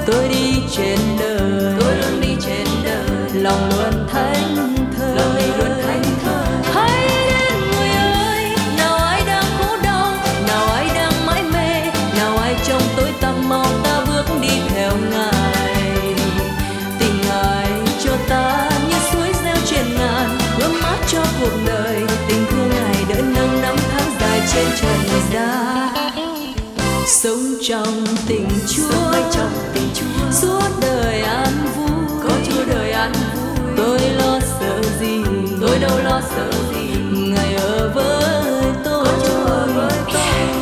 tôi đi trên đời, tôi luôn đi trên đời, lòng luôn thánh thơ, lòng mình luôn thánh thơ. hãy đến người ơi, nào ai đang khổ đau, nào ai đang mãi mê, nào ai trong tối tăm mau ta bước đi theo Ngài. Tình Ngài cho ta như suối reo trên ngàn, ươm mát cho cuộc đời. Tình thương Ngài đỡ nâng năm tháng dài trên trần gian. Sống trong tình Chúa, sống trong tình Chúa, suốt đời an vui. có Chúa đời an vui, Tôi lo sợ gì, tôi đâu lo sợ gì. Ngài ở với tôi, Có Chúa ở với tôi.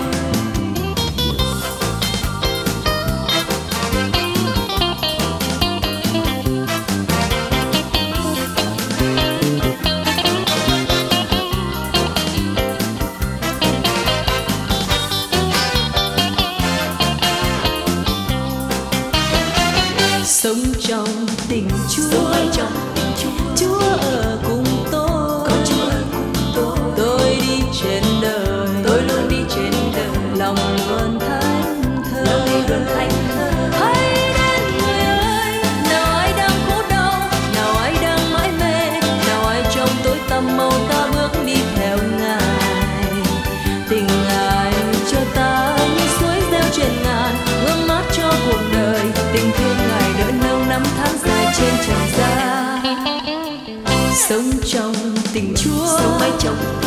sống trong tình Chúa, Sống trong tình Chúa, Chúa ở cùng tôi, có Chúa ở cùng tôi. tôi đi trên đời, Tôi luôn đi trên đời, lòng luôn thánh thơ, lòng mình luôn thánh thơ. hãy đến người ơi, nào ai đang khổ đau, nào ai đang mãi mê, nào ai trong tối tăm mau ta bước đi theo Ngài. Tình Ngài cho ta như suối reo trên ngàn, ươm mát cho cuộc đời. Tình thương Ngài đỡ nâng năm tháng dài trên trần gian. Sống trong tình Chúa, Sống mãi trong